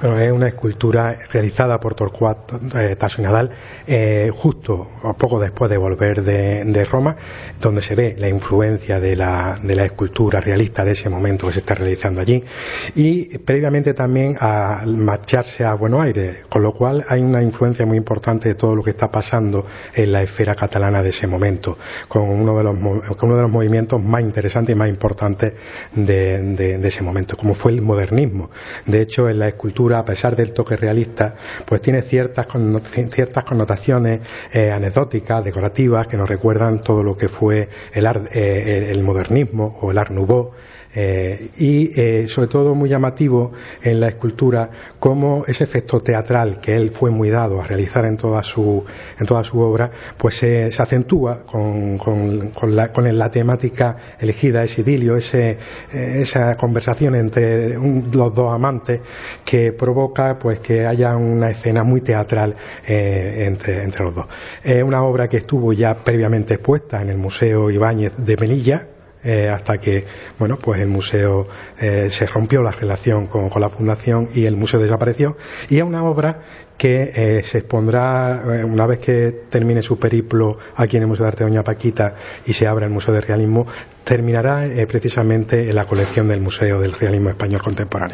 Bueno, es una escultura realizada por Torquato Tasso y Nadal justo o poco después de volver de Roma, donde se ve la influencia de la escultura realista de ese momento que se está realizando allí, y previamente también a marcharse a Buenos Aires, con lo cual hay una influencia muy importante de todo lo que está pasando en la esfera catalana de ese momento, con uno de los movimientos más interesantes y más importantes de ese momento, como fue el modernismo. De hecho, en la escultura, a pesar del toque realista, pues tiene ciertas connotaciones anecdóticas, decorativas, que nos recuerdan todo lo que fue el modernismo o el Art Nouveau. Y sobre todo muy llamativo en la escultura como ese efecto teatral que él fue muy dado a realizar en toda su obra, pues se acentúa con la temática elegida, ese idilio, esa conversación entre los dos amantes, que provoca pues que haya una escena muy teatral entre los dos. Es una obra que estuvo ya previamente expuesta en el Museo Ibáñez de Melilla, hasta que pues el museo se rompió la relación con la fundación y el museo desapareció, y es una obra que se expondrá una vez que termine su periplo aquí en el Museo de Arte de Doña Paquita y se abra el Museo del Realismo. Terminará precisamente en la colección del Museo del Realismo Español Contemporáneo.